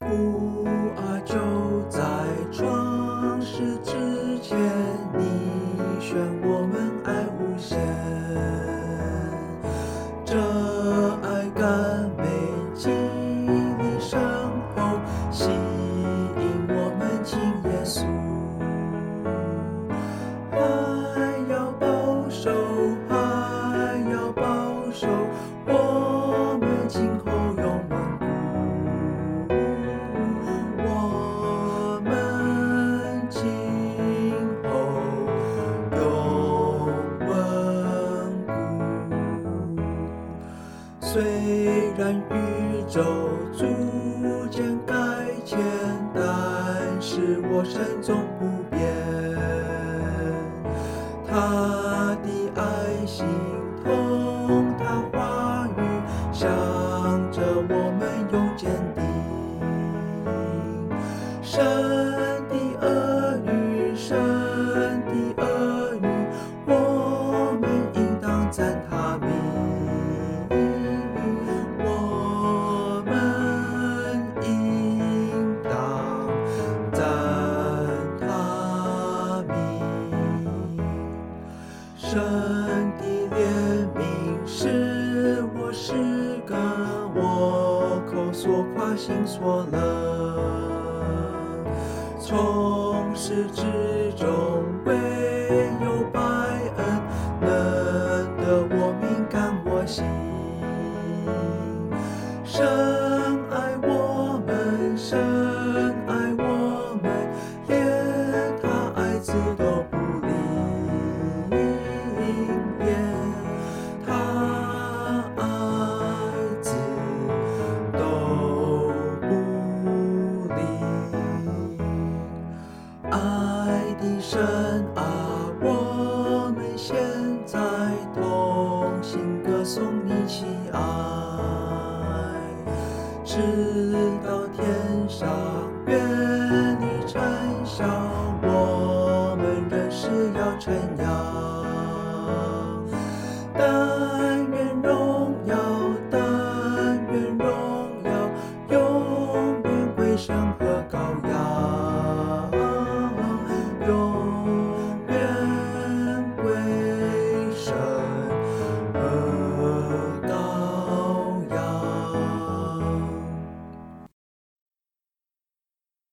父啊，就在创世之前，你选我们爱无限，这爱甘美经历深厚，吸引我们亲耶稣，还要保守，还要保守，我们今后永稳固。我们今后永稳固。虽然宇宙逐渐改迁，但是我神总不变。他的爱心同他话语，向着我们永坚定。神的儿女，神的儿女，我们应当赞他名。我们应当赞他名。神的怜悯是我诗歌，我口所夸心所乐。从始至终唯有百恩，能得我敏感我心。神爱我们，神爱我们，连他爱子都不离变，他爱子都不离。爱的神啊，我们现在同心歌颂你奇爱，直到天上，愿你晨晓。